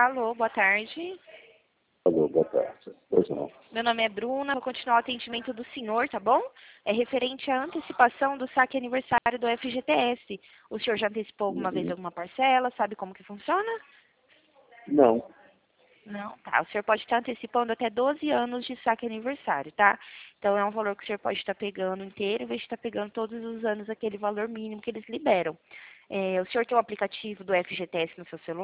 Alô, boa tarde. Alô, boa tarde. Pois não. Meu nome é Bruna, vou continuar o atendimento do senhor, tá bom? É referente à antecipação do saque aniversário do FGTS. O senhor já antecipou alguma vez alguma parcela? Sabe como que funciona? Não. Não? Tá, o senhor pode estar antecipando até 12 anos de saque aniversário, tá? Então é um valor que o senhor pode estar pegando inteiro, em vez de estar pegando todos os anos aquele valor mínimo que eles liberam. O senhor tem o aplicativo do FGTS no seu celular?